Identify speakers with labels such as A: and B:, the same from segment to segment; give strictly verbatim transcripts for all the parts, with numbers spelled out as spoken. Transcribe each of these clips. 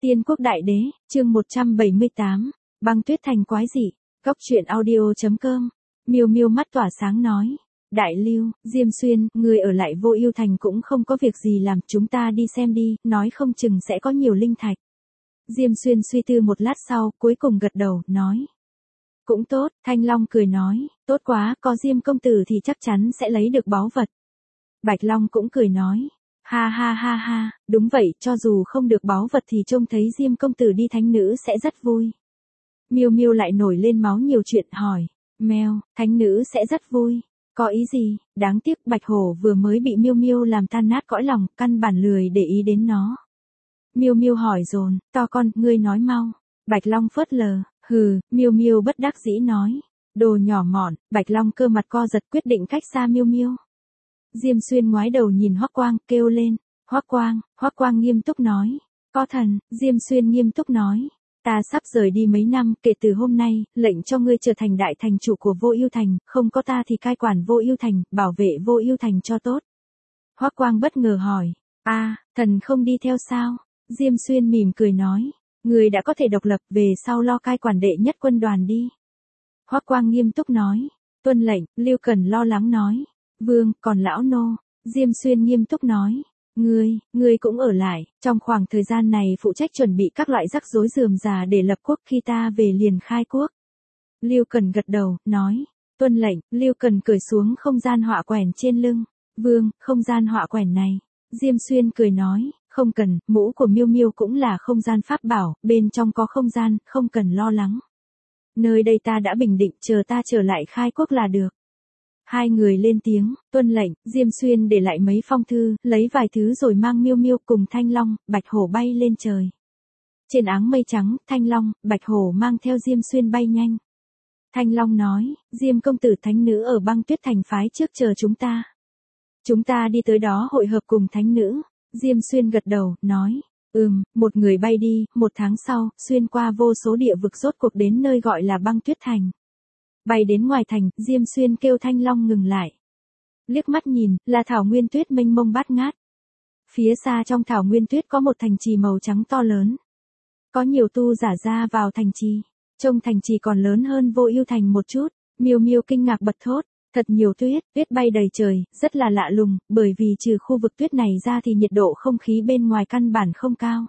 A: Tiên quốc đại đế, chương một trăm bảy mươi tám, băng tuyết thành quái dị, góc truyện audio chấm com. Miêu Miêu mắt tỏa sáng nói, Đại Lưu, Diêm Xuyên, người ở lại Vô Ưu thành cũng không có việc gì làm, chúng ta đi xem đi, nói không chừng sẽ có nhiều linh thạch. Diêm Xuyên suy tư một lát sau, cuối cùng gật đầu, nói. Cũng tốt, Thanh Long cười nói, tốt quá, có Diêm công tử thì chắc chắn sẽ lấy được báu vật. Bạch Long cũng cười nói, ha ha ha ha, đúng vậy, cho dù không được báu vật thì trông thấy Diêm công tử đi thánh nữ sẽ rất vui. Miêu Miêu lại nổi lên máu nhiều chuyện hỏi, Mèo, thánh nữ sẽ rất vui. Có ý gì? Đáng tiếc Bạch Hổ vừa mới bị Miêu Miêu làm tan nát cõi lòng, căn bản lười để ý đến nó. Miêu Miêu hỏi dồn, to con, ngươi nói mau. Bạch Long phớt lờ, hừ, Miêu Miêu bất đắc dĩ nói. Đồ nhỏ mọn, Bạch Long cơ mặt co giật quyết định cách xa Miêu Miêu. Diêm Xuyên ngoái đầu nhìn Hoắc Quang, kêu lên, Hoắc Quang, Hoắc Quang nghiêm túc nói. Có thần, Diêm Xuyên nghiêm túc nói. Ta sắp rời đi mấy năm, kể từ hôm nay, lệnh cho ngươi trở thành đại thành chủ của Vô Ưu thành, không có ta thì cai quản Vô Ưu thành, bảo vệ Vô Ưu thành cho tốt. Hoắc Quang bất ngờ hỏi, a, thần không đi theo sao? Diêm Xuyên mỉm cười nói, ngươi đã có thể độc lập, về sau lo cai quản đệ nhất quân đoàn đi. Hoắc Quang nghiêm túc nói, tuân lệnh. Lưu Cần lo lắng nói, vương, còn lão nô. Diêm Xuyên nghiêm túc nói, ngươi, ngươi cũng ở lại, trong khoảng thời gian này phụ trách chuẩn bị các loại rắc rối rườm rà để lập quốc, khi ta về liền khai quốc. Lưu Cần gật đầu, nói, tuân lệnh. Lưu Cần cởi xuống không gian họa quèn trên lưng. Vương, không gian họa quèn này. Diêm Xuyên cười nói, không cần, mũ của Miêu Miêu cũng là không gian pháp bảo, bên trong có không gian, không cần lo lắng. Nơi đây ta đã bình định, chờ ta trở lại khai quốc là được. Hai người lên tiếng, tuân lệnh. Diêm Xuyên để lại mấy phong thư, lấy vài thứ rồi mang Miêu Miêu cùng Thanh Long, Bạch Hổ bay lên trời. Trên áng mây trắng, Thanh Long, Bạch Hổ mang theo Diêm Xuyên bay nhanh. Thanh Long nói, Diêm công tử thánh nữ ở băng tuyết thành phái trước chờ chúng ta. Chúng ta đi tới đó hội hợp cùng thánh nữ. Diêm Xuyên gật đầu, nói, ừm, một người bay đi, một tháng sau, xuyên qua vô số địa vực rốt cuộc đến nơi gọi là băng tuyết thành. Bay đến ngoài thành, Diêm Xuyên kêu Thanh Long ngừng lại. Liếc mắt nhìn, là thảo nguyên tuyết mênh mông bát ngát. Phía xa trong thảo nguyên tuyết có một thành trì màu trắng to lớn. Có nhiều tu giả ra vào thành trì. Trông thành trì còn lớn hơn Vô Ưu thành một chút. Miêu Miêu kinh ngạc bật thốt, thật nhiều tuyết, tuyết bay đầy trời, rất là lạ lùng, bởi vì trừ khu vực tuyết này ra thì nhiệt độ không khí bên ngoài căn bản không cao.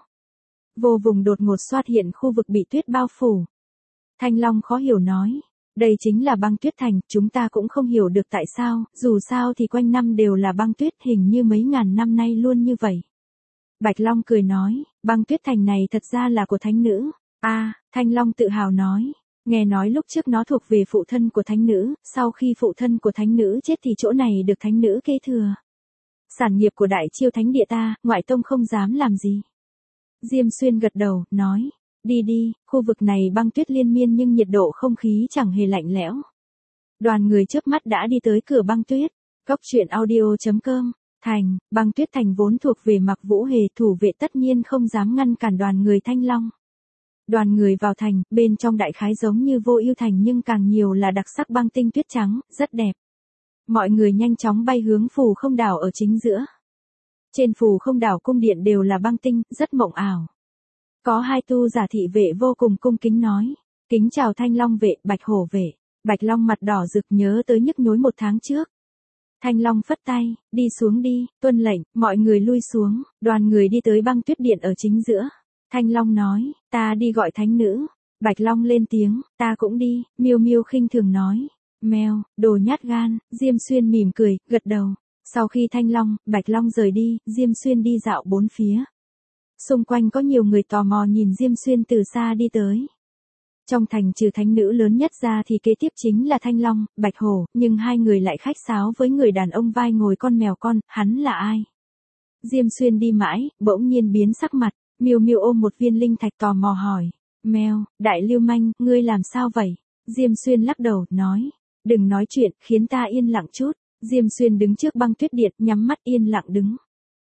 A: Vô vùng đột ngột xuất hiện khu vực bị tuyết bao phủ. Thanh Long khó hiểu nói, đây chính là băng tuyết thành, chúng ta cũng không hiểu được tại sao, dù sao thì quanh năm đều là băng tuyết, hình như mấy ngàn năm nay luôn như vậy. Bạch Long cười nói, băng tuyết thành này thật ra là của thánh nữ. A, Thanh Long tự hào nói, nghe nói lúc trước nó thuộc về phụ thân của thánh nữ, sau khi phụ thân của thánh nữ chết thì chỗ này được thánh nữ kế thừa. Sản nghiệp của Đại Chiêu thánh địa ta, ngoại tông không dám làm gì. Diêm Xuyên gật đầu, nói, đi đi, khu vực này băng tuyết liên miên nhưng nhiệt độ không khí chẳng hề lạnh lẽo. Đoàn người chớp mắt đã đi tới cửa băng tuyết. Góc truyện audio chấm com. Thành, băng tuyết thành vốn thuộc về Mặc Vũ Hề, thủ vệ tất nhiên không dám ngăn cản đoàn người Thanh Long. Đoàn người vào thành, bên trong đại khái giống như Vô Ưu thành nhưng càng nhiều là đặc sắc băng tinh tuyết trắng, rất đẹp. Mọi người nhanh chóng bay hướng Phù Không đảo ở chính giữa. Trên Phù Không đảo cung điện đều là băng tinh, rất mộng ảo. Có hai tu giả thị vệ vô cùng cung kính nói, kính chào Thanh Long vệ, Bạch Hổ vệ. Bạch Long mặt đỏ rực nhớ tới nhức nhối một tháng trước. Thanh Long phất tay, đi xuống đi, tuân lệnh, mọi người lui xuống, đoàn người đi tới băng tuyết điện ở chính giữa. Thanh Long nói, ta đi gọi thánh nữ. Bạch Long lên tiếng, ta cũng đi. Miêu Miêu khinh thường nói, mèo, đồ nhát gan. Diêm Xuyên mỉm cười, gật đầu. Sau khi Thanh Long, Bạch Long rời đi, Diêm Xuyên đi dạo bốn phía. Xung quanh có nhiều người tò mò nhìn Diêm Xuyên từ xa đi tới. Trong thành trừ thánh nữ lớn nhất ra thì kế tiếp chính là Thanh Long, Bạch Hổ, nhưng hai người lại khách sáo với người đàn ông vai ngồi con mèo con, hắn là ai? Diêm Xuyên đi mãi, bỗng nhiên biến sắc mặt. Miêu Miêu ôm một viên linh thạch tò mò hỏi, mèo, đại lưu manh, ngươi làm sao vậy? Diêm Xuyên lắc đầu, nói, đừng nói chuyện, khiến ta yên lặng chút. Diêm Xuyên đứng trước băng tuyết điện, nhắm mắt yên lặng đứng.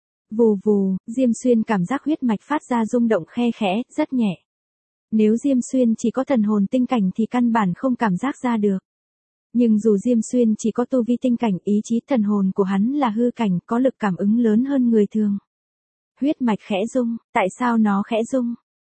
A: Vù vù, Diêm Xuyên cảm giác huyết mạch phát ra rung động khe khẽ, rất nhẹ. Nếu Diêm Xuyên chỉ có thần hồn tinh cảnh thì căn bản không cảm giác ra được. Nhưng dù Diêm Xuyên chỉ có tu vi tinh cảnh, ý chí thần hồn của hắn là hư cảnh, có lực cảm ứng lớn hơn người thường. Huyết mạch khẽ rung, tại sao nó khẽ rung?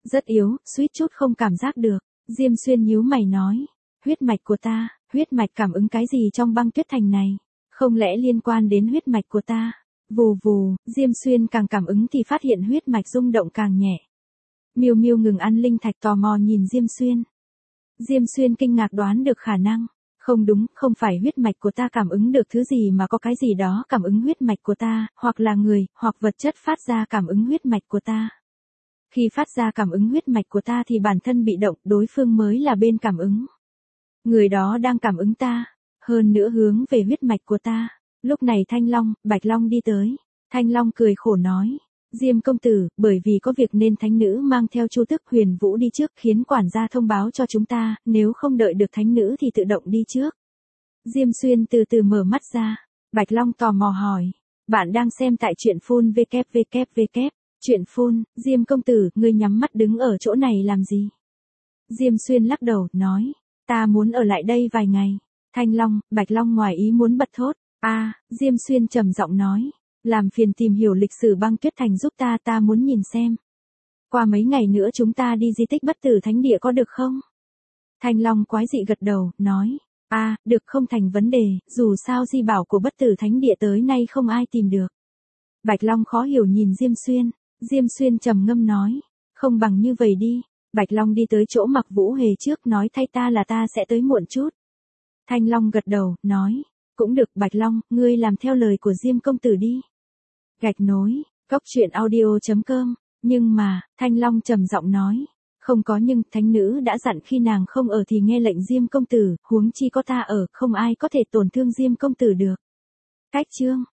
A: Rất yếu, suýt chút không cảm giác được. Diêm Xuyên nhíu mày nói. Huyết mạch của ta, huyết mạch cảm ứng cái gì trong băng tuyết thành này? Không lẽ liên quan đến huyết mạch của ta? Vù vù, Diêm Xuyên càng cảm ứng thì phát hiện huyết mạch rung động càng nhẹ. Miêu Miêu ngừng ăn linh thạch tò mò nhìn Diêm Xuyên. Diêm Xuyên kinh ngạc đoán được khả năng. Không đúng, không phải huyết mạch của ta cảm ứng được thứ gì mà có cái gì đó cảm ứng huyết mạch của ta, hoặc là người, hoặc vật chất phát ra cảm ứng huyết mạch của ta. Khi phát ra cảm ứng huyết mạch của ta thì bản thân bị động, đối phương mới là bên cảm ứng. Người đó đang cảm ứng ta, hơn nữa hướng về huyết mạch của ta. Lúc này Thanh Long, Bạch Long đi tới. Thanh Long cười khổ nói. Diêm công tử, bởi vì có việc nên thánh nữ mang theo Chu Tức Huyền Vũ đi trước, khiến quản gia thông báo cho chúng ta, nếu không đợi được thánh nữ thì tự động đi trước. Diêm Xuyên từ từ mở mắt ra. Bạch Long tò mò hỏi. Bạn đang xem tại truyện phun vê vê vê vê. Truyện phun, Diêm công tử, ngươi nhắm mắt đứng ở chỗ này làm gì? Diêm Xuyên lắc đầu, nói. Ta muốn ở lại đây vài ngày. Thanh Long, Bạch Long ngoài ý muốn bật thốt. A, à, Diêm Xuyên trầm giọng nói. Làm phiền tìm hiểu lịch sử băng tuyết thành giúp ta, ta muốn nhìn xem. Qua mấy ngày nữa chúng ta đi di tích bất tử thánh địa có được không? Thanh Long quái dị gật đầu, nói. A, à, được, không thành vấn đề, dù sao di bảo của bất tử thánh địa tới nay không ai tìm được. Bạch Long khó hiểu nhìn Diêm Xuyên. Diêm Xuyên trầm ngâm nói. Không bằng như vậy đi. Bạch Long đi tới chỗ Mặc Vũ Hề trước, nói thay ta là ta sẽ tới muộn chút. Thanh Long gật đầu, nói. Cũng được, Bạch Long, ngươi làm theo lời của Diêm công tử đi. Gạch nối, góc truyện audio chấm com. Nhưng mà, Thanh Long trầm giọng nói. Không có nhưng, thánh nữ đã dặn khi nàng không ở thì nghe lệnh Diêm công tử, huống chi có ta ở, không ai có thể tổn thương Diêm công tử được. Cách chương.